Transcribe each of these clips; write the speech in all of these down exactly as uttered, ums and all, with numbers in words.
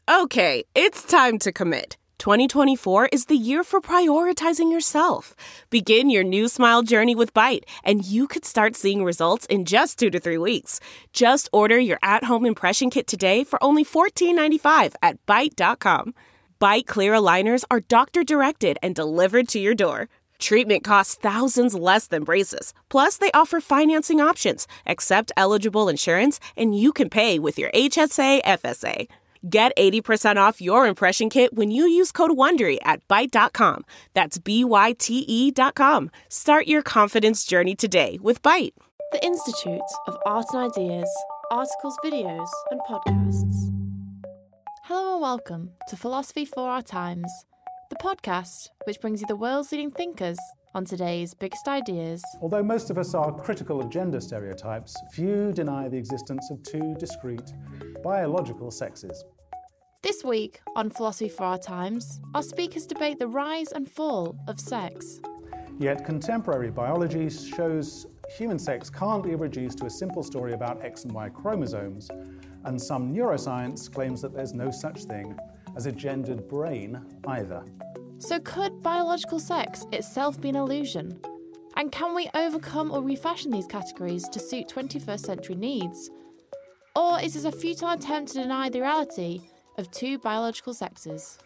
Okay, it's time to commit. twenty twenty-four is the year for prioritizing yourself. Begin your new smile journey with Byte, and you could start seeing results in just two to three weeks. Just order your at-home impression kit today for only fourteen ninety-five at byte dot com. Byte clear aligners are doctor-directed and delivered to your door. Treatment costs thousands less than braces. Plus, they offer financing options, accept eligible insurance, and you can pay with your H S A F S A. Get eighty percent off your impression kit when you use code WONDERY at byte dot com. That's B Y T E dot com. Start your confidence journey today with Byte. The Institute of Art and Ideas, articles, videos, and podcasts. Hello and welcome to Philosophy for Our Times, the podcast which brings you the world's leading thinkers on today's biggest ideas. Although most of us are critical of gender stereotypes, few deny the existence of two discrete biological sexes. This week on Philosophy for Our Times, our speakers debate the rise and fall of sex. Yet contemporary biology shows human sex can't be reduced to a simple story about X and Y chromosomes, and some neuroscience claims that there's no such thing as a gendered brain either. So could biological sex itself be an illusion? And can we overcome or refashion these categories to suit twenty-first century needs? Or is this a futile attempt to deny the reality of two biological sexes?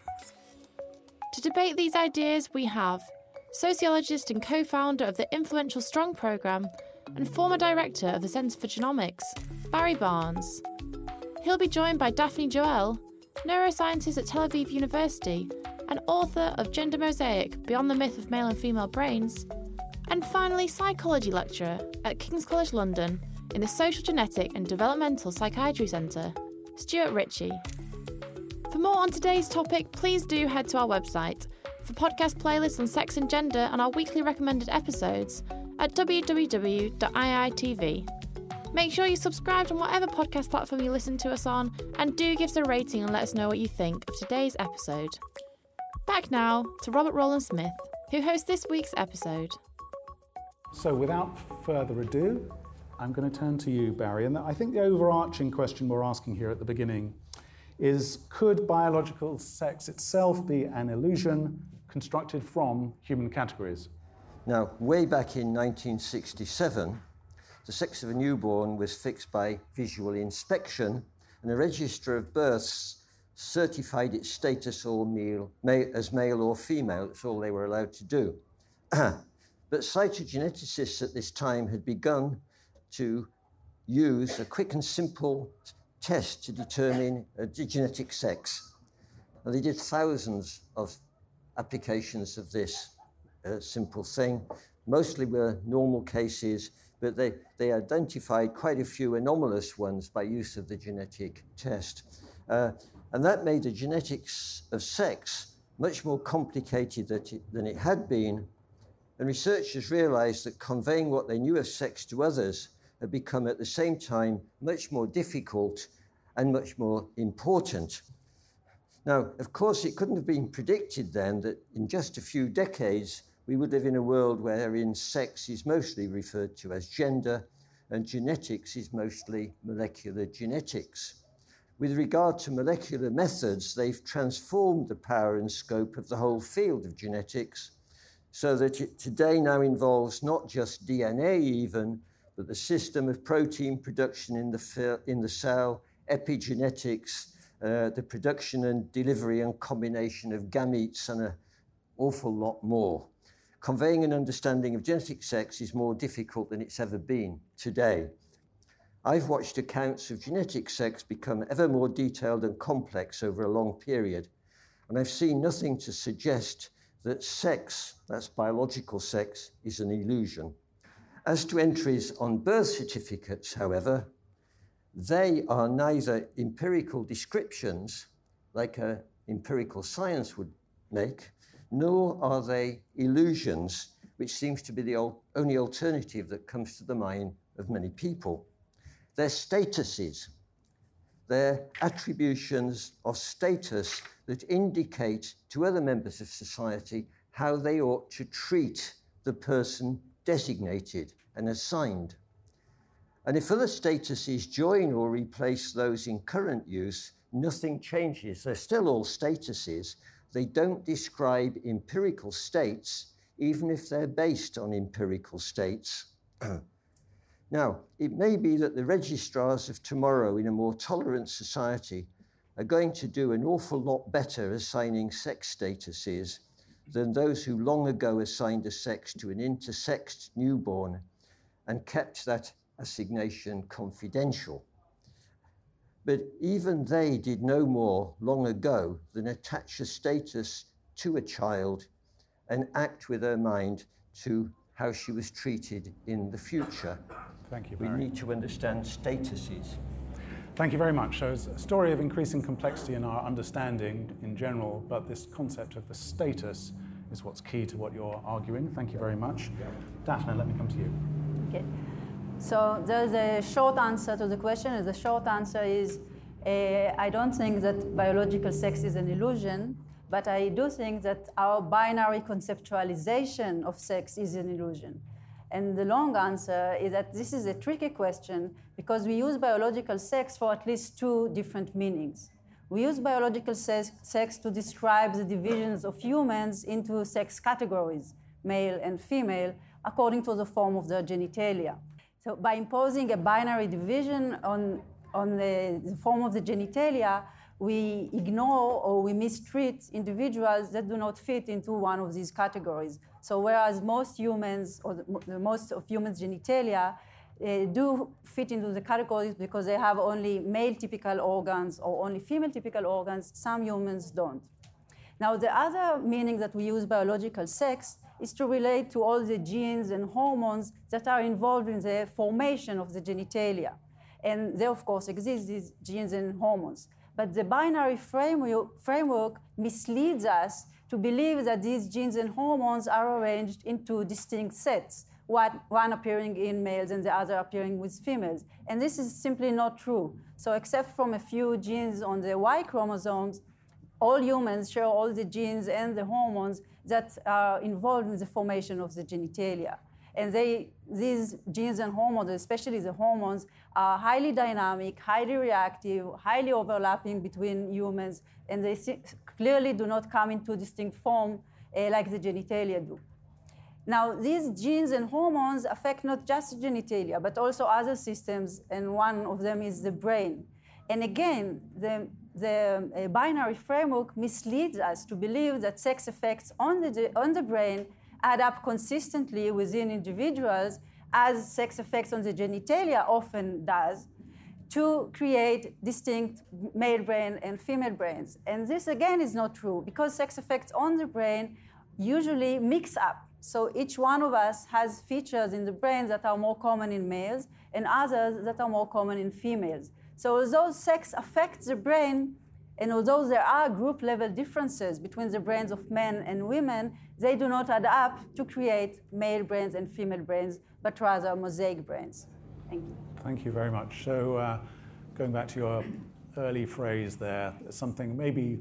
To debate these ideas, we have sociologist and co-founder of the influential STRONG programme and former director of the Centre for Genomics, Barry Barnes. He'll be joined by Daphne Joel, neuroscientist at Tel Aviv University and author of Gender Mosaic, Beyond the Myth of Male and Female Brains, and finally psychology lecturer at King's College London in the Social Genetic and Developmental Psychiatry Centre, Stuart Ritchie. For more on today's topic, please do head to our website for podcast playlists on sex and gender and our weekly recommended episodes at w w w dot i i t v. Make sure you subscribe on whatever podcast platform you listen to us on, and do give us a rating and let us know what you think of today's episode. Back now to Robert Rowland Smith, who hosts this week's episode. So without further ado, I'm going to turn to you, Barry, and I think the overarching question we're asking here at the beginning is, could biological sex itself be an illusion constructed from human categories? Now, way back in nineteen sixty-seven, the sex of a newborn was fixed by visual inspection, and a register of births certified its status or male, as male or female. That's all they were allowed to do. But cytogeneticists at this time had begun to use a quick and simple test to determine a genetic sex. Now, they did thousands of applications of this uh, simple thing. Mostly were normal cases, but they, they identified quite a few anomalous ones by use of the genetic test. Uh, and that made the genetics of sex much more complicated than it, than it had been. And researchers realized that conveying what they knew of sex to others had become at the same time much more difficult and much more important. Now, of course, it couldn't have been predicted then that in just a few decades, we would live in a world wherein sex is mostly referred to as gender and genetics is mostly molecular genetics. With regard to molecular methods, they've transformed the power and scope of the whole field of genetics so that it today now involves not just D N A even, but the system of protein production in the, in the cell, epigenetics, uh, the production and delivery and combination of gametes, and an awful lot more. Conveying an understanding of genetic sex is more difficult than it's ever been today. I've watched accounts of genetic sex become ever more detailed and complex over a long period, and I've seen nothing to suggest that sex, that's biological sex, is an illusion. As to entries on birth certificates, however, they are neither empirical descriptions, like an empirical science would make, nor are they illusions, which seems to be the only alternative that comes to the mind of many people. They're statuses. They're attributions of status that indicate to other members of society how they ought to treat the person designated and assigned. And if other statuses join or replace those in current use, nothing changes. They're still all statuses. They don't describe empirical states, even if they're based on empirical states. Now, it may be that the registrars of tomorrow in a more tolerant society are going to do an awful lot better assigning sex statuses than those who long ago assigned a sex to an intersexed newborn and kept that assignation confidential. But even they did no more long ago than attach a status to a child and act with her mind to how she was treated in the future. Thank you, We Barry. need to understand statuses. Thank you very much. So it's a story of increasing complexity in our understanding in general, but this concept of the status is what's key to what you're arguing. Thank you very much. Daphne, let me come to you. Okay. So there's a short answer to the question, and the short answer is uh, I don't think that biological sex is an illusion, but I do think that our binary conceptualization of sex is an illusion. And the long answer is that this is a tricky question because we use biological sex for at least two different meanings. We use biological sex, sex to describe the divisions of humans into sex categories, male and female, according to the form of their genitalia. So by imposing a binary division on, on the, the form of the genitalia, we ignore or we mistreat individuals that do not fit into one of these categories. So whereas most humans, or the, most of humans' genitalia, uh, do fit into the categories because they have only male typical organs or only female typical organs, some humans don't. Now the other meaning that we use biological sex is to relate to all the genes and hormones that are involved in the formation of the genitalia. And they, of course, exist, these genes and hormones. But the binary framework, framework misleads us to believe that these genes and hormones are arranged into distinct sets, one, one appearing in males and the other appearing with females. And this is simply not true. So except from a few genes on the Y chromosomes, all humans share all the genes and the hormones that are involved in the formation of the genitalia. And they, these genes and hormones, especially the hormones, are highly dynamic, highly reactive, highly overlapping between humans, and they clearly do not come into distinct form uh, like the genitalia do. Now, these genes and hormones affect not just the genitalia, but also other systems, and one of them is the brain. And again, the, the uh, binary framework misleads us to believe that sex effects on the, on the brain add up consistently within individuals, as sex effects on the genitalia often does, to create distinct male brain and female brains. And this, again, is not true, because sex effects on the brain usually mix up. So each one of us has features in the brain that are more common in males and others that are more common in females. So although sex affects the brain, and although there are group-level differences between the brains of men and women, they do not add up to create male brains and female brains, but rather mosaic brains. Thank you. Thank you very much. So uh, going back to your early phrase there, something, maybe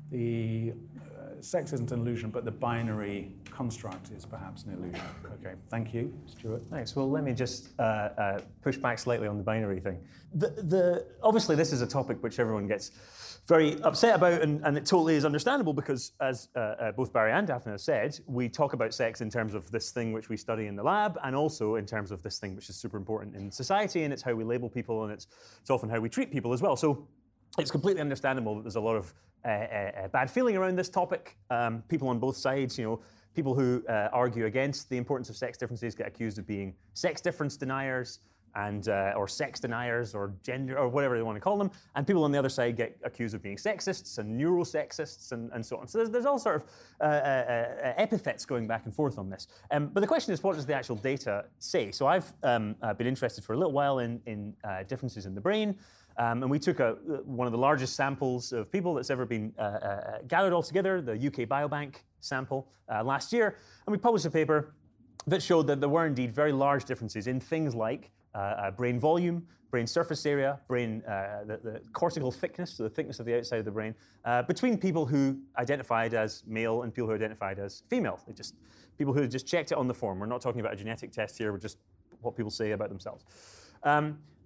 the uh, sex isn't an illusion, but the binary construct is perhaps an illusion. Okay, thank you. Stuart? Thanks. Well, let me just uh, uh, push back slightly on the binary thing. The, the, obviously, this is a topic which everyone gets very upset about, and, and it totally is understandable because, as uh, uh, both Barry and Daphne have said, we talk about sex in terms of this thing which we study in the lab, and also in terms of this thing which is super important in society, and it's how we label people, and it's, it's often how we treat people as well. So it's completely understandable that there's a lot of uh, uh, bad feeling around this topic. Um, people on both sides, you know, people who uh, argue against the importance of sex differences get accused of being sex difference deniers, and uh, or sex deniers, or gender, or whatever they want to call them. And people on the other side get accused of being sexists and neurosexists and, and so on. So there's, there's all sort of uh, uh, uh, epithets going back and forth on this. Um, but the question is, what does the actual data say? So I've um, uh, been interested for a little while in, in uh, differences in the brain. Um, and we took a, one of the largest samples of people that's ever been uh, uh, gathered all together, the U K Biobank sample, uh, last year. And we published a paper that showed that there were indeed very large differences in things like Uh, uh, brain volume, brain surface area, brain, uh, the, the cortical thickness, so the thickness of the outside of the brain, uh, between people who identified as male and people who identified as female. They just, people who just checked it on the form. We're not talking about a genetic test here, we're just what people say about themselves. Um,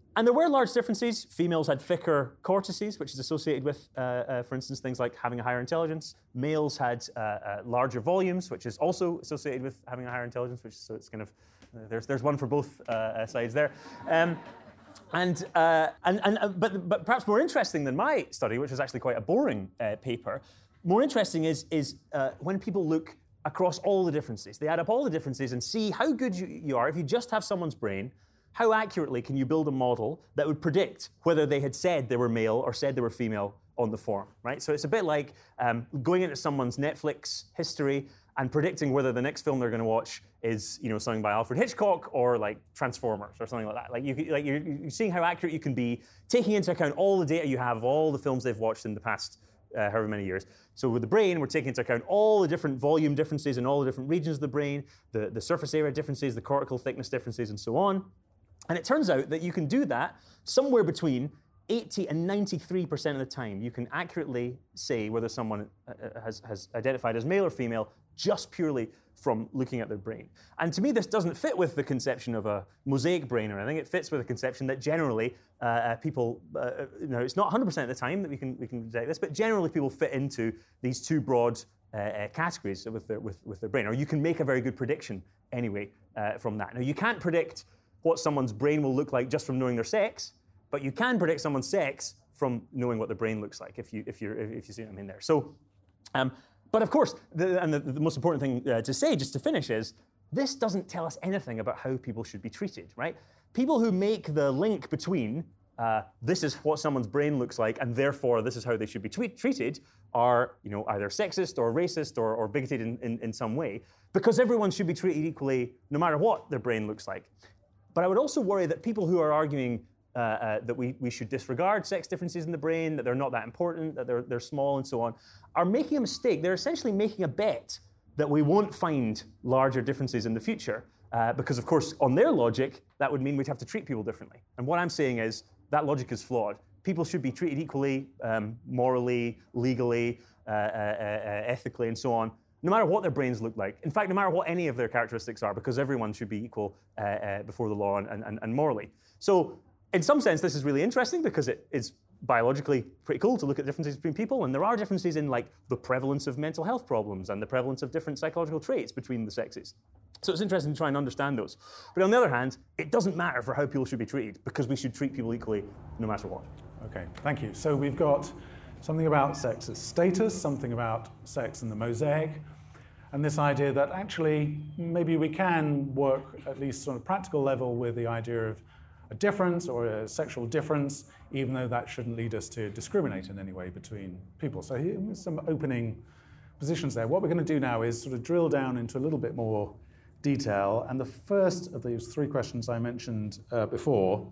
And there were large differences. Females had thicker cortices, which is associated with, uh, uh, for instance, things like having a higher intelligence. Males had uh, uh, larger volumes, which is also associated with having a higher intelligence, which so it's kind of, uh, there's there's one for both uh, uh, sides there. Um, and, uh, and, and uh, but, but perhaps more interesting than my study, which was actually quite a boring uh, paper, more interesting is, is uh, when people look across all the differences. They add up all the differences and see how good you, you are if you just have someone's brain. How accurately can you build a model that would predict whether they had said they were male or said they were female on the form, right? So it's a bit like um, going into someone's Netflix history and predicting whether the next film they're going to watch is, you know, something by Alfred Hitchcock or like Transformers or something like that. Like, you, like you're, you're seeing how accurate you can be, taking into account all the data you have of all the films they've watched in the past Uh, however many years. So with the brain, we're taking into account all the different volume differences in all the different regions of the brain, the, the surface area differences, the cortical thickness differences, and so on. And it turns out that you can do that somewhere between eighty and ninety-three percent of the time. You can accurately say whether someone uh, has, has identified as male or female just purely from looking at their brain. And to me, this doesn't fit with the conception of a mosaic brain or anything. It fits with the conception that generally uh, uh, people, uh, you know, it's not one hundred percent of the time that we can we can detect this, but generally people fit into these two broad uh, uh, categories with their with, with their brain. Or you can make a very good prediction anyway uh, from that. Now, you can't predict what someone's brain will look like just from knowing their sex, but you can predict someone's sex from knowing what the brain looks like, if you if you if you see what I mean there. So. Um, But of course, the, and the, the most important thing uh, to say, just to finish, is this doesn't tell us anything about how people should be treated, right? People who make the link between uh, this is what someone's brain looks like, and therefore this is how they should be tweet- treated, are, you know, either sexist or racist or, or bigoted in, in, in some way, because everyone should be treated equally no matter what their brain looks like. But I would also worry that people who are arguing Uh, uh, that we, we should disregard sex differences in the brain, that they're not that important, that they're, they're small and so on, are making a mistake. They're essentially making a bet that we won't find larger differences in the future, uh, because of course, on their logic, that would mean we'd have to treat people differently. And what I'm saying is, that logic is flawed. People should be treated equally, um, morally, legally, uh, uh, uh, ethically, and so on, no matter what their brains look like. In fact, no matter what any of their characteristics are, because everyone should be equal uh, uh, before the law and, and, and morally. So, in some sense, this is really interesting because it is biologically pretty cool to look at differences between people, and there are differences in like the prevalence of mental health problems and the prevalence of different psychological traits between the sexes. So it's interesting to try and understand those. But on the other hand, it doesn't matter for how people should be treated, because we should treat people equally no matter what. Okay, thank you. So we've got something about sex as status, something about sex in the mosaic, and this idea that actually maybe we can work at least on a practical level with the idea of a difference or a sexual difference, even though that shouldn't lead us to discriminate in any way between people. So here's some opening positions there. What we're going to do now is sort of drill down into a little bit more detail. And the first of these three questions I mentioned uh, before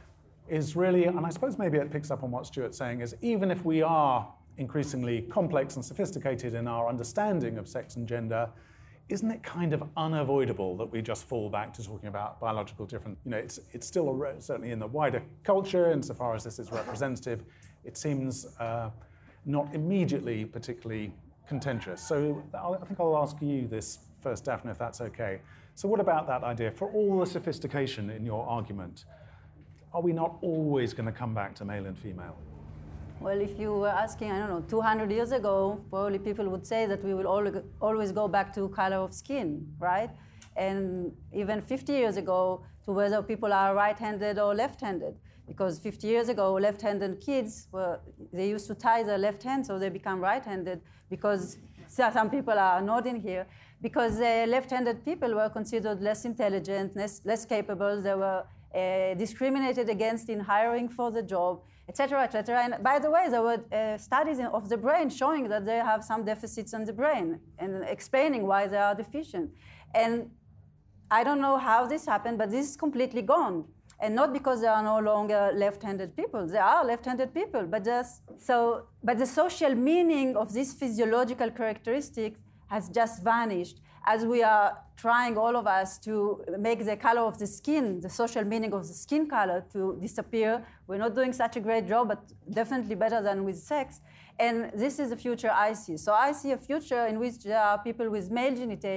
is really, and I suppose maybe it picks up on what Stuart's saying, is even if we are increasingly complex and sophisticated in our understanding of sex and gender, isn't it kind of unavoidable that we just fall back to talking about biological difference? You know, it's it's still a, certainly in the wider culture, insofar as this is representative, it seems uh, not immediately particularly contentious. So I'll, I think I'll ask you this first, Daphne, if that's okay. So what about that idea? For all the sophistication in your argument, are we not always going to come back to male and female? Well, if you were asking, I don't know, two hundred years ago, probably people would say that we will always go back to color of skin, right? And even fifty years ago, to whether people are right-handed or left-handed. Because fifty years ago, left-handed kids, were, they used to tie their left hand so they become right-handed, because some people are nodding here, because uh, left-handed people were considered less intelligent, less, less capable, they were uh, discriminated against in hiring for the job, et cetera, et cetera. And by the way, there were uh, studies of the brain showing that they have some deficits in the brain and explaining why they are deficient. And I don't know how this happened, but this is completely gone. And not because there are no longer left-handed people. There are left-handed people, but just so. But the social meaning of this physiological characteristic has just vanished, as we are trying, all of us, to make the color of the skin, the social meaning of the skin color, to disappear. We're not doing such a great job, but definitely better than with sex. And this is the future I see. So I see a future in which there are people with male genitalia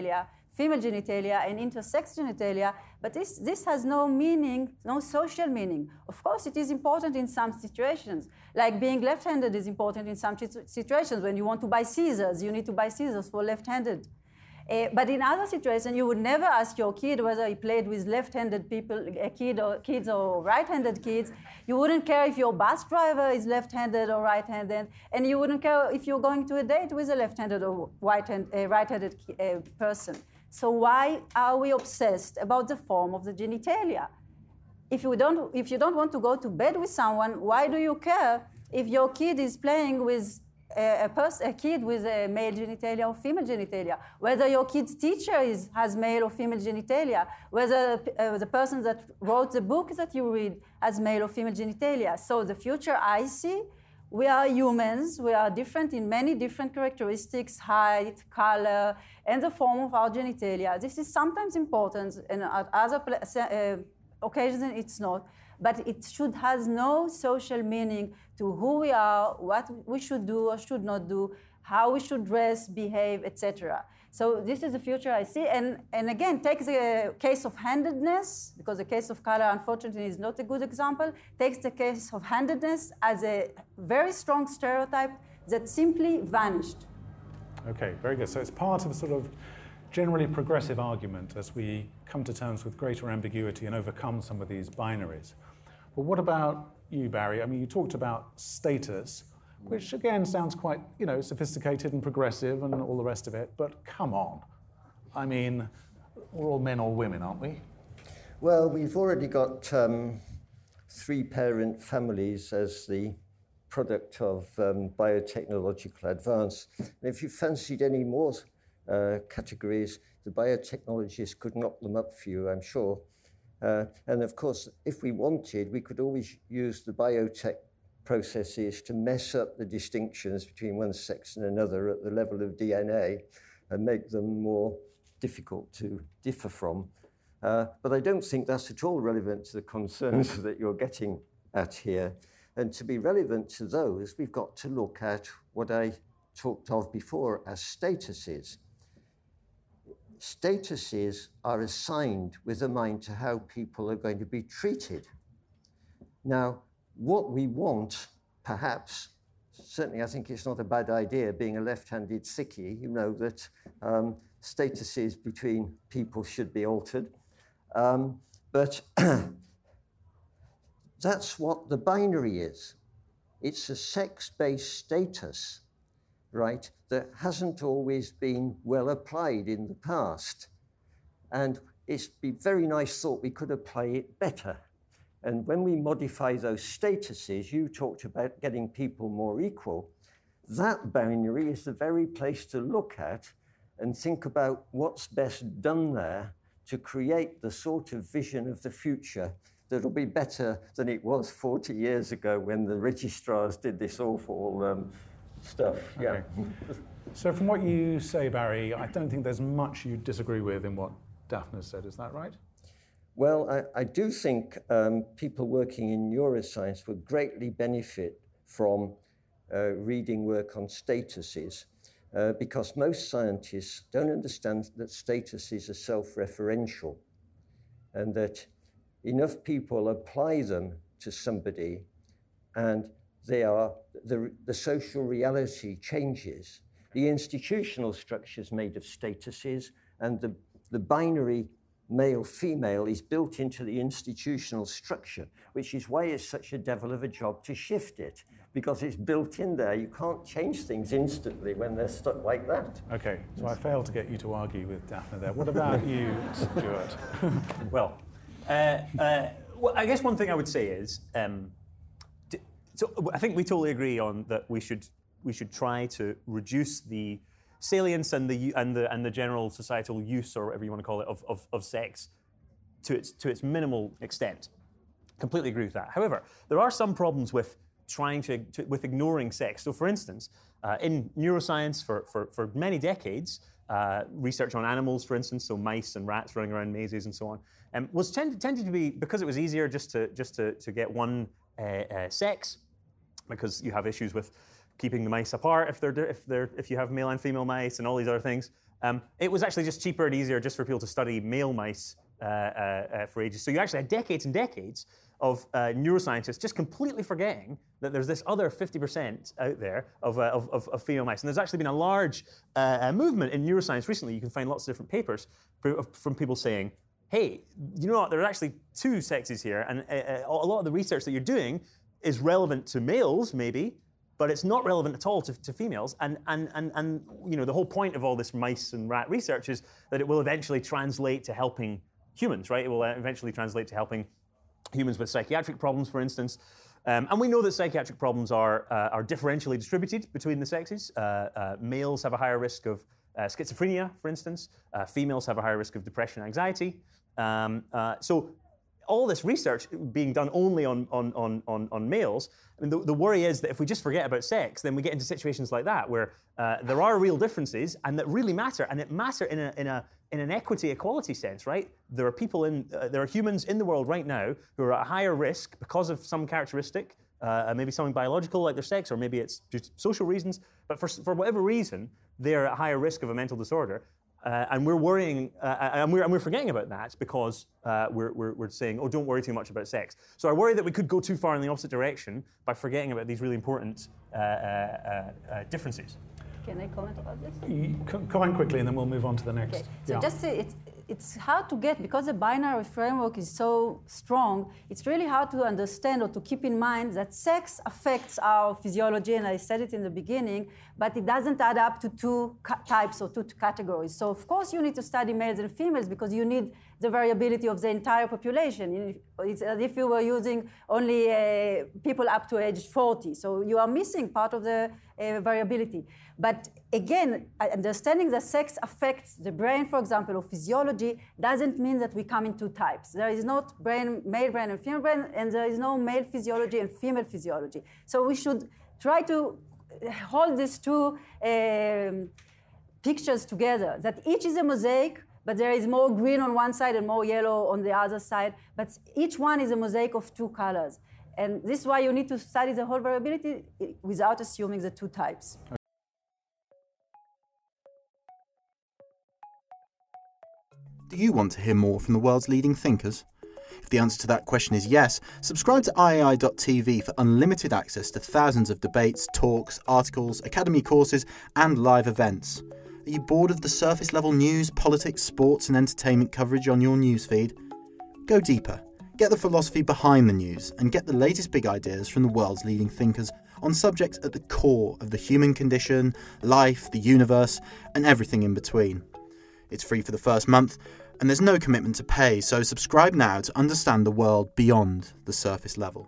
female genitalia and intersex genitalia, but this, this has no meaning, no social meaning. Of course, it is important in some situations, like being left-handed is important in some situations. When you want to buy scissors, you need to buy scissors for left-handed. Uh, but in other situations, you would never ask your kid whether he played with left-handed people, a kid or kids or right-handed kids. You wouldn't care if your bus driver is left-handed or right-handed, and you wouldn't care if you're going to a date with a left-handed or right-hand, uh, right-handed uh, person. So why are we obsessed about the form of the genitalia? If you don't, if you don't want to go to bed with someone, why do you care if your kid is playing with a, a, pers- a kid with a male genitalia or female genitalia? Whether your kid's teacher is, has male or female genitalia, whether uh, the person that wrote the book that you read has male or female genitalia. So the future I see, we are humans, we are different in many different characteristics, height, color, and the form of our genitalia. This is sometimes important, and at other uh, occasions it's not, but it should has no social meaning to who we are, what we should do or should not do, how we should dress, behave, et cetera. So this is the future I see. And, and again, take the case of handedness, because the case of color, unfortunately, is not a good example. Takes the case of handedness as a very strong stereotype that simply vanished. Okay, very good. So it's part of a sort of generally progressive argument as we come to terms with greater ambiguity and overcome some of these binaries. But what about you, Barry? I mean, you talked about status, which again sounds quite, you know, sophisticated and progressive and all the rest of it, but come on. I mean, we're all men or women, aren't we? Well, we've already got um, three-parent families as the product of um, biotechnological advance. And if you fancied any more uh, categories, the biotechnologists could knock them up for you, I'm sure. Uh, and of course, if we wanted, we could always use the biotech processes to mess up the distinctions between one sex and another at the level of D N A and make them more difficult to differ from. Uh, but I don't think that's at all relevant to the concerns that you're getting at here. And to be relevant to those, we've got to look at what I talked of before as statuses. Statuses are assigned with a mind to how people are going to be treated. Now, what we want, perhaps, certainly I think it's not a bad idea, being a left-handed sickie, you know, that um, statuses between people should be altered. Um, but that's what the binary is. It's a sex-based status, right, that hasn't always been well applied in the past. And it's be very nice thought we could apply it better. And when we modify those statuses, you talked about getting people more equal. That binary is the very place to look at and think about what's best done there to create the sort of vision of the future that'll be better than it was forty years ago when the registrars did this awful um, stuff. Okay. Yeah. So from what you say, Barry, I don't think there's much you disagree with in what Daphne said. Is that right? Well, I, I do think um, people working in neuroscience would greatly benefit from uh, reading work on statuses, uh, because most scientists don't understand that statuses are self-referential and that enough people apply them to somebody and they are, the, the social reality changes. The institutional structure is made of statuses, and the, the binary male-female is built into the institutional structure, which is why it's such a devil of a job to shift it, because it's built in there. You can't change things instantly when they're stuck like that. Okay, so I failed to get you to argue with Daphne there. What about you, Stuart? Well, uh, uh, well, I guess one thing I would say is, um, d- so I think we totally agree on that we should we should try to reduce the salience and the and the and the general societal use, or whatever you want to call it, of, of, of sex to its to its minimal extent. Completely agree with that. However, there are some problems with trying to, to with ignoring sex. So, for instance, uh, in neuroscience, for for, for many decades, uh, research on animals, for instance, so mice and rats running around mazes and so on, um, was tend, tended to be, because it was easier just to just to, to get one uh, uh, sex, because you have issues with keeping the mice apart if they're if they're if you have male and female mice and all these other things. Um, it was actually just cheaper and easier just for people to study male mice uh, uh, uh, for ages. So you actually had decades and decades of uh, neuroscientists just completely forgetting that there's this other fifty percent out there of, uh, of, of, of female mice. And there's actually been a large uh, movement in neuroscience recently. You can find lots of different papers from people saying, hey, you know what, there are actually two sexes here, and uh, a lot of the research that you're doing is relevant to males, maybe, but it's not relevant at all to, to females. And, and, and, and you know, the whole point of all this mice and rat research is that it will eventually translate to helping humans, right? It will eventually translate to helping humans with psychiatric problems, for instance. Um, and we know that psychiatric problems are, uh, are differentially distributed between the sexes. Uh, uh, males have a higher risk of uh, schizophrenia, for instance. Uh, females have a higher risk of depression and anxiety. Um, uh, so all this research being done only on, on, on, on, on males, I mean, the, the worry is that if we just forget about sex, then we get into situations like that where uh, there are real differences and that really matter, and it matter in a, in a in an equity equality sense, right? There are people in, uh, there are humans in the world right now who are at a higher risk because of some characteristic, uh, maybe something biological like their sex, or maybe it's just social reasons, but for, for whatever reason, they're at higher risk of a mental disorder. Uh, and we're worrying, uh, and, we're, and we're forgetting about that because uh, we're, we're, we're saying, oh, don't worry too much about sex. So I worry that we could go too far in the opposite direction by forgetting about these really important uh, uh, uh, differences. Can I comment about this? You comment quickly and then we'll move on to the next. Okay. So yeah. just say it's, it's hard to get, because the binary framework is so strong, it's really hard to understand or to keep in mind that sex affects our physiology, and I said it in the beginning, but it doesn't add up to two ca- types or two categories. So of course you need to study males and females because you need the variability of the entire population. It's as if you were using only uh, people up to age forty. So you are missing part of the uh, variability. But again, understanding that sex affects the brain, for example, or physiology, doesn't mean that we come in two types. There is not brain, male brain and female brain, and there is no male physiology and female physiology. So we should try to hold these two um, pictures together, that each is a mosaic, but there is more green on one side and more yellow on the other side. But each one is a mosaic of two colors. And this is why you need to study the whole variability without assuming the two types. Do you want to hear more from the world's leading thinkers? If the answer to that question is yes, subscribe to I A I dot T V for unlimited access to thousands of debates, talks, articles, academy courses, and live events. Are you bored of the surface-level news, politics, sports and entertainment coverage on your newsfeed? Go deeper, get the philosophy behind the news, and get the latest big ideas from the world's leading thinkers on subjects at the core of the human condition, life, the universe, and everything in between. It's free for the first month, and there's no commitment to pay, so subscribe now to understand the world beyond the surface level.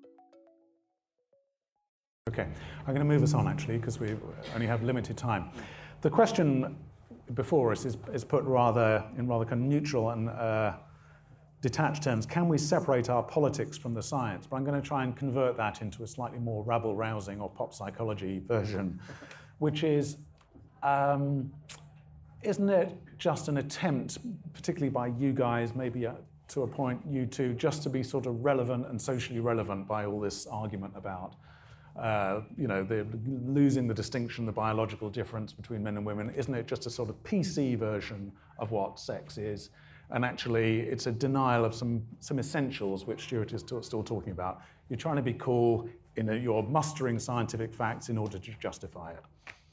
Okay, I'm going to move us on actually, because we only have limited time. The question before us is, is put rather in rather kind of neutral and uh, detached terms. Can we separate our politics from the science? But I'm going to try and convert that into a slightly more rabble-rousing or pop psychology version, which is, um, isn't it just an attempt, particularly by you guys, maybe uh, to a point you two, just to be sort of relevant and socially relevant by all this argument about Uh, you know, the, losing the distinction, the biological difference between men and women? Isn't it just a sort of P C version of what sex is? And actually, it's a denial of some, some essentials, which Stuart is still, still talking about. You're trying to be cool, in a, you're mustering scientific facts in order to justify it.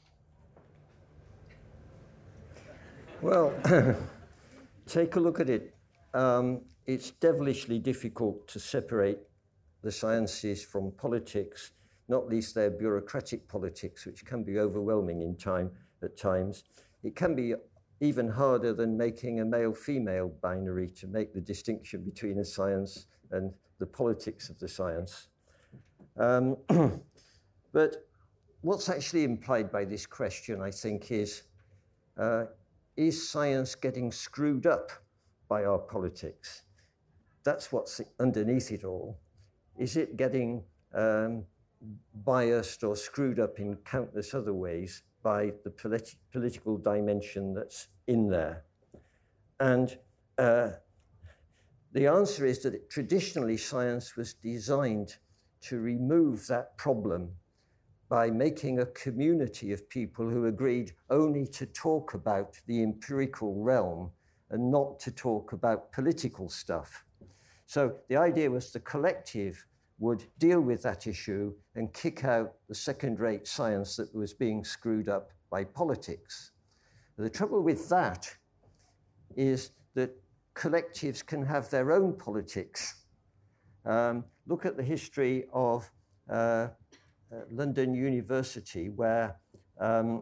Well, take a look at it. Um, it's devilishly difficult to separate the sciences from politics, not least their bureaucratic politics, which can be overwhelming in time at times. It can be even harder than making a male-female binary to make the distinction between a science and the politics of the science. Um, but what's actually implied by this question, I think, is, uh, is science getting screwed up by our politics? That's what's underneath it all. Is it getting um, biased or screwed up in countless other ways by the politi- political dimension that's in there? And uh, the answer is that it, traditionally science was designed to remove that problem by making a community of people who agreed only to talk about the empirical realm and not to talk about political stuff. So the idea was the collective would deal with that issue and kick out the second-rate science that was being screwed up by politics. The trouble with that is that collectives can have their own politics. Um, look at the history of uh, uh, London University, where um,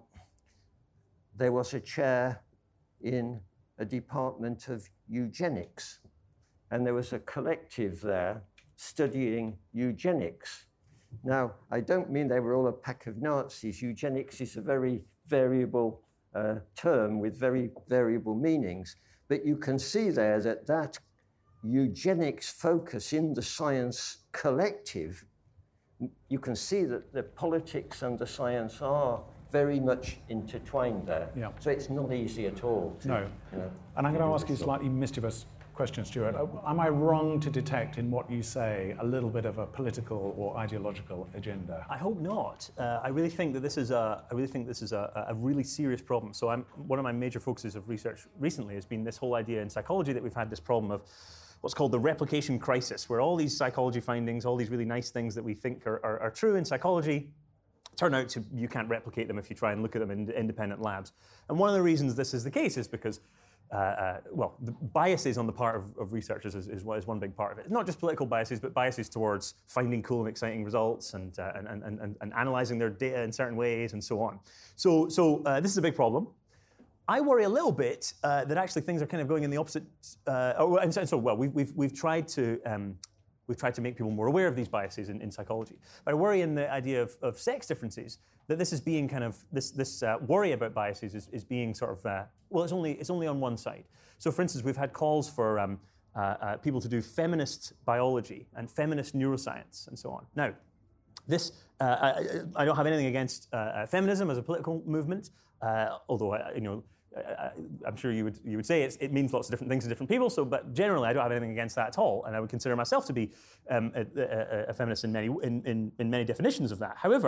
there was a chair in a department of eugenics, and there was a collective there studying eugenics. Now, I don't mean they were all a pack of Nazis. Eugenics is a very variable uh, term with very variable meanings, but you can see there that that eugenics focus in the science collective, you can see that the politics and the science are very much intertwined there. Yeah. So it's not easy at all. To, no. You know, and I'm going to ask you a slightly mischievous question, Stuart. Am I wrong to detect in what you say a little bit of a political or ideological agenda? I hope not. Uh, I really think that this is a. I really think this is a, a really serious problem. So, I'm one of my major focuses of research recently has been this whole idea in psychology that we've had this problem of what's called the replication crisis, where all these psychology findings, all these really nice things that we think are, are, are true in psychology, turn out to you can't replicate them if you try and look at them in independent labs. And one of the reasons this is the case is because Uh, uh, well, the biases on the part of, of researchers is, is, is one big part of it. It's not just political biases, but biases towards finding cool and exciting results and, uh, and, and, and, and analyzing their data in certain ways and so on. So, so uh, this is a big problem. I worry a little bit uh, that actually things are kind of going in the opposite. Uh, oh, and so, and so, well, we've, we've, we've tried to um, we've tried to make people more aware of these biases in, in psychology. But I worry in the idea of, of sex differences that this is being kind of this this uh, worry about biases is, is being sort of uh, well, it's only it's only on one side. So, for instance, we've had calls for um, uh, uh, people to do feminist biology and feminist neuroscience and so on. Now, this uh, I, I don't have anything against uh, uh, feminism as a political movement, uh, although I, you know. Uh, I'm sure you would you would say it's, it means lots of different things to different people. So, but generally, I don't have anything against that at all, and I would consider myself to be um, a, a, a feminist in many in, in, in many definitions of that. However,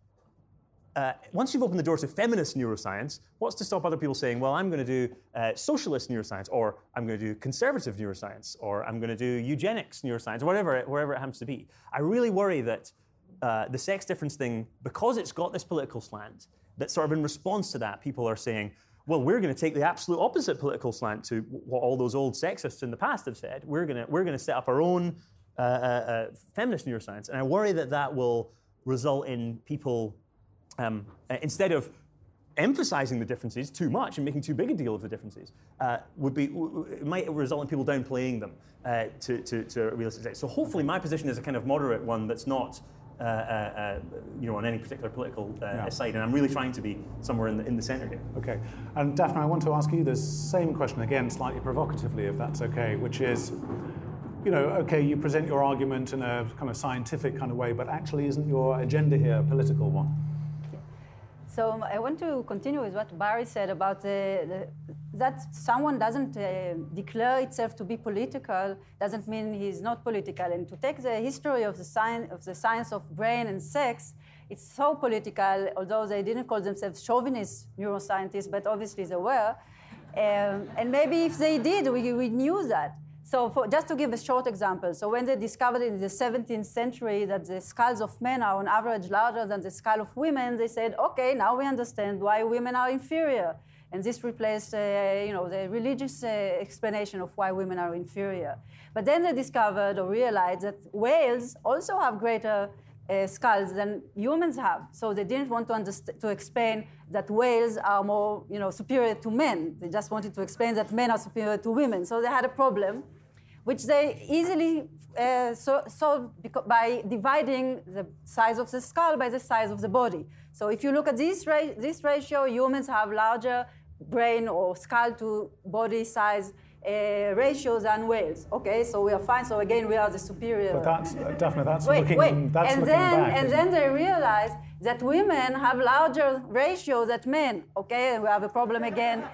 uh, once you've opened the door to feminist neuroscience, what's to stop other people saying, "Well, I'm going to do uh, socialist neuroscience, or I'm going to do conservative neuroscience, or I'm going to do eugenics neuroscience, or whatever it, wherever it happens to be." I really worry that uh, the sex difference thing, because it's got this political slant, that sort of in response to that, people are saying, well, we're going to take the absolute opposite political slant to what all those old sexists in the past have said. We're going to we're going to set up our own uh, uh, feminist neuroscience, and I worry that that will result in people um, uh, instead of emphasizing the differences too much and making too big a deal of the differences, uh, would be w- it might result in people downplaying them uh, to to to a realistic extent. So hopefully, my position is a kind of moderate one that's not. Uh, uh, uh, you know, on any particular political uh, yeah. side, and I'm really trying to be somewhere in the in the centre here. Okay, and Daphne, I want to ask you the same question again, slightly provocatively, if that's okay, which is, you know, okay, you present your argument in a kind of scientific kind of way, but actually, isn't your agenda here a political one? So I want to continue with what Barry said about the, the, that someone doesn't uh, declare itself to be political doesn't mean he's not political. And to take the history of the science of the science of brain and sex, it's so political. Although they didn't call themselves chauvinist neuroscientists, but obviously they were. Um, and maybe if they did, we, we knew that. So for, just to give a short example, so when they discovered in the seventeenth century that the skulls of men are on average larger than the skull of women, they said, okay, now we understand why women are inferior. And this replaced, uh, you know, the religious uh, explanation of why women are inferior. But then they discovered or realized that whales also have greater uh, skulls than humans have. So they didn't want to underst- to explain that whales are more, you know, superior to men. They just wanted to explain that men are superior to women. So they had a problem, which they easily uh, so, solved beca- by dividing the size of the skull by the size of the body. So if you look at this, ra- this ratio, humans have larger brain or skull to body size uh, ratios than whales. Okay, so we are fine. So again, we are the superior. But that's, Daphne, that's wait, looking, wait. that's and looking then, back. And then they realized that women have larger ratios than men. Okay, and we have a problem again.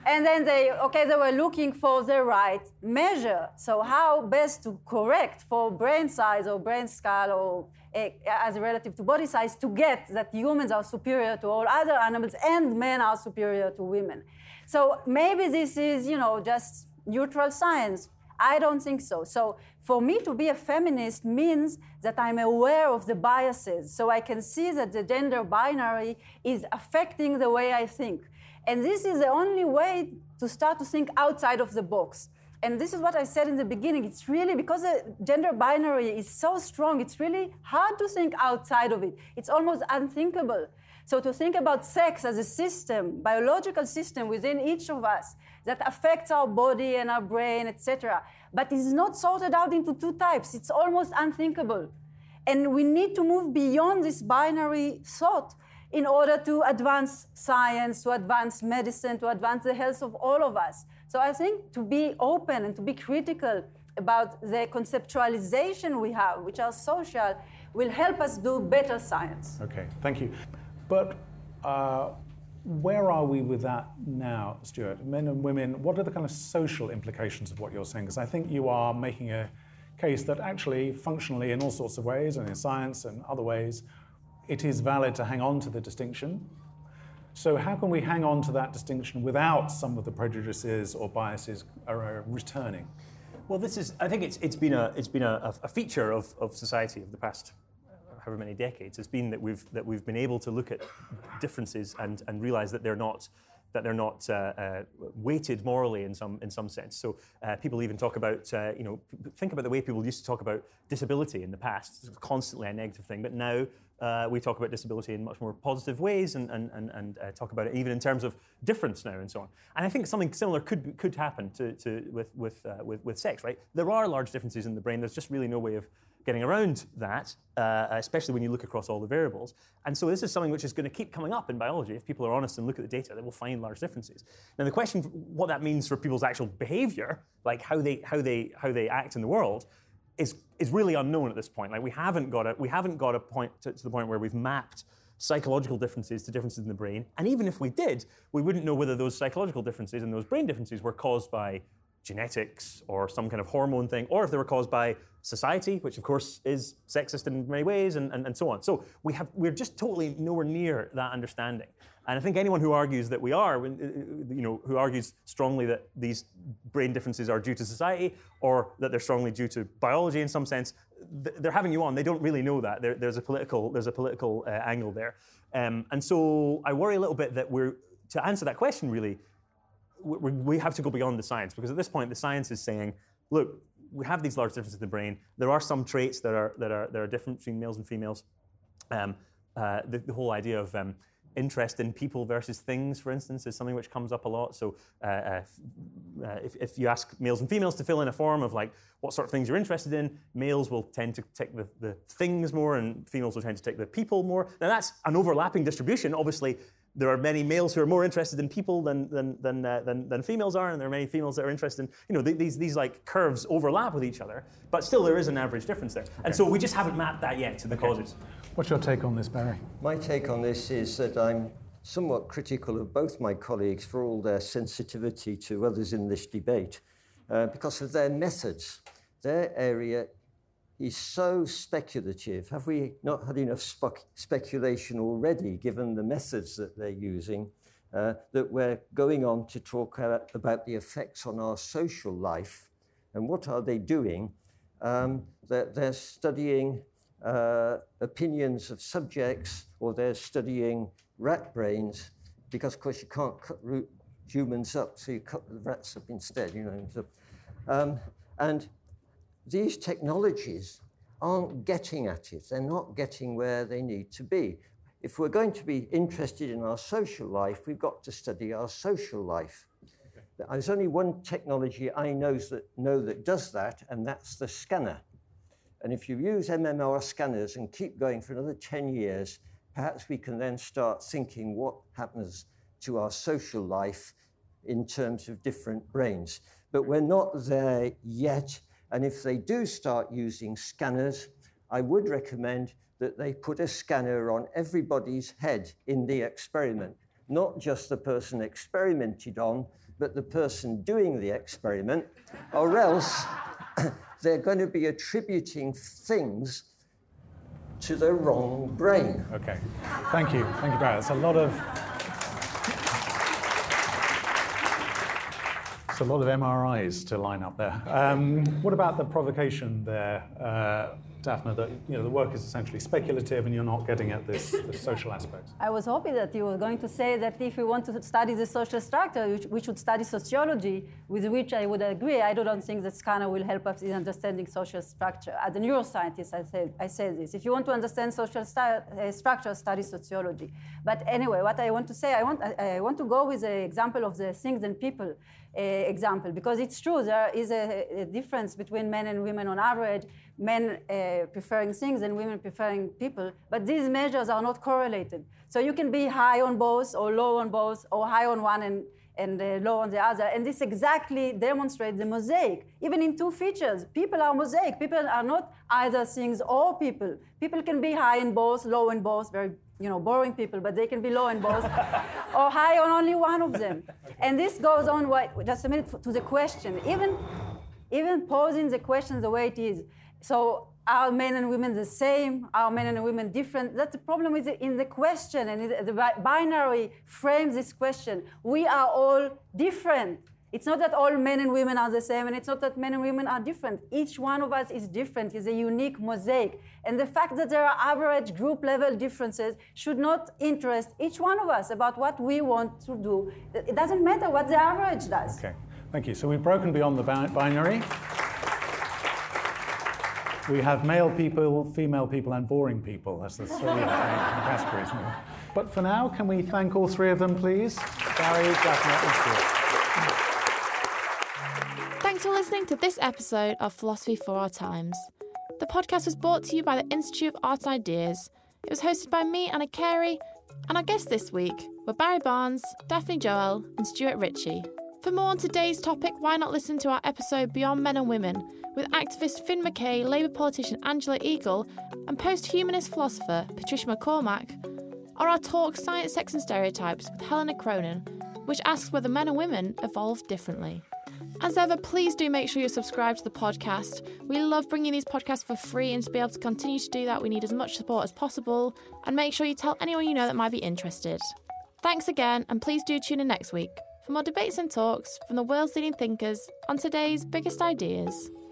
And then they, okay, they were looking for the right measure. So how best to correct for brain size or brain scale or uh, as relative to body size to get that humans are superior to all other animals and men are superior to women. So maybe this is, you know, just neutral science. I don't think so. So for me to be a feminist means that I'm aware of the biases. So I can see that the gender binary is affecting the way I think. And this is the only way to start to think outside of the box. And this is what I said in the beginning. It's really, because the gender binary is so strong, it's really hard to think outside of it. It's almost unthinkable. So to think about sex as a system, biological system within each of us that affects our body and our brain, et cetera, but is not sorted out into two types, it's almost unthinkable. And we need to move beyond this binary thought in order to advance science, to advance medicine, to advance the health of all of us. So I think to be open and to be critical about the conceptualization we have, which are social, will help us do better science. Okay, thank you. But uh, where are we with that now, Stuart? Men and women, what are the kind of social implications of what you're saying? Because I think you are making a case that actually, functionally, in all sorts of ways, and in science and other ways, it is valid to hang on to the distinction. So how can we hang on to that distinction without some of the prejudices or biases are returning? Well, this is, I think it's it's been a it's been a, a feature of, of society of the past however many decades. It's been that we've that we've been able to look at differences and and realize that they're not that they're not uh, uh, weighted morally in some in some sense. So uh, people even talk about, uh, you know, think about the way people used to talk about disability in the past. It was constantly a negative thing, but now uh, we talk about disability in much more positive ways and and and, and uh, talk about it even in terms of difference now and so on. And I think something similar could could happen to, to with with, uh, with with sex, right? There are large differences in the brain. There's just really no way of getting around that, uh, especially when you look across all the variables. And so this is something which is going to keep coming up in biology. If people are honest and look at the data, they will find large differences. Now the question, what that means for people's actual behavior, like how they how they how they act in the world, is is really unknown at this point. Like we haven't got a we haven't got a point to, to the point where we've mapped psychological differences to differences in the brain. And even if we did, we wouldn't know whether those psychological differences and those brain differences were caused by genetics or some kind of hormone thing, or if they were caused by society, which of course is sexist in many ways, and, and, and so on. So we have, we're just totally nowhere near that understanding. And I think anyone who argues that we are, you know, who argues strongly that these brain differences are due to society or that they're strongly due to biology in some sense, they're having you on. They don't really know that. There, there's a political, there's a political uh, angle there. Um, and so I worry a little bit that we're, to answer that question really, we, we have to go beyond the science, because at this point the science is saying, look, we have these large differences in the brain. There are some traits that are that are that are different between males and females. Um, uh, the, the whole idea of um, interest in people versus things, for instance, is something which comes up a lot. So uh, uh, if, if you ask males and females to fill in a form of like what sort of things you're interested in, males will tend to take the, the things more and females will tend to take the people more. Now that's an overlapping distribution. Obviously, there are many males who are more interested in people than than than, uh, than than females are, and there are many females that are interested in, you know, th- these these like curves overlap with each other, but still there is an average difference there. Okay. And so we just haven't mapped that yet to the okay. causes. What's your take on this, Barry? My take on this is that I'm somewhat critical of both my colleagues for all their sensitivity to others in this debate, uh, because of their methods. Their area is so speculative. Have we not had enough spe- speculation already, given the methods that they're using, uh, that we're going on to talk about, about the effects on our social life? And what are they doing? Um, they're, they're studying uh, opinions of subjects, or they're studying rat brains, because, of course, you can't cut root humans up, so you cut the rats up instead, you know. So, um, and these technologies aren't getting at it. They're not getting where they need to be. If we're going to be interested in our social life, we've got to study our social life. Okay. There's only one technology I know that, know that does that, and that's the scanner. And if you use M M R scanners and keep going for another ten years, perhaps we can then start thinking what happens to our social life in terms of different brains. But we're not there yet. And if they do start using scanners, I would recommend that they put a scanner on everybody's head in the experiment. not just the person experimented on, but the person doing the experiment, or else they're going to be attributing things to the wrong brain. Okay, thank you, thank you, Barry. That's a lot of, it's a lot of M R Is to line up there. Um, what about the provocation there, uh, Daphne, that you know the work is essentially speculative and you're not getting at this, this social aspect? I was hoping that you were going to say that if we want to study the social structure, we, we should study sociology, with which I would agree. I don't think that Scanner will help us in understanding social structure. As a neuroscientist, I say, I say this. If you want to understand social stu- uh, structure, study sociology. But anyway, what I want to say, I want, I, I want to go with the example of the things and people uh, example, because it's true, there is a, a difference between men and women on average, men uh, preferring things and women preferring people, but these measures are not correlated. So you can be high on both or low on both or high on one and, and uh, low on the other. And this exactly demonstrates the mosaic. Even in two features, people are mosaic. People are not either things or people. People can be high in both, low in both, very you know, boring people, but they can be low in both, or high on only one of them. And this goes on, why, just a minute, to the question. Even, even posing the question the way it is, so are men and women the same? Are men and women different? That's the problem with it in the question, and the binary frames this question. We are all different. It's not that all men and women are the same, and it's not that men and women are different. Each one of us is different, is a unique mosaic. And the fact that there are average group level differences should not interest each one of us about what we want to do. It doesn't matter what the average does. Okay, thank you. So we've broken beyond the bi- binary. We have male people, female people, and boring people. That's the three categories. But for now, can we thank all three of them, please? Barry, Daphne, and Stuart. Thanks for listening to this episode of Philosophy for Our Times. The podcast was brought to you by the Institute of Arts Ideas. It was hosted by me, Anna Carey, and our guests this week were Barry Barnes, Daphne Joel, and Stuart Ritchie. For more on today's topic, why not listen to our episode Beyond Men and Women with activist Finn McKay, Labour politician Angela Eagle, and post-humanist philosopher Patricia McCormack, or our talk Science, Sex and Stereotypes with Helena Cronin, which asks whether men and women evolved differently. As ever, please do make sure you're subscribed to the podcast. We love bringing these podcasts for free, and to be able to continue to do that, we need as much support as possible. And make sure you tell anyone you know that might be interested. Thanks again, and please do tune in next week for more debates and talks from the world's leading thinkers on today's biggest ideas.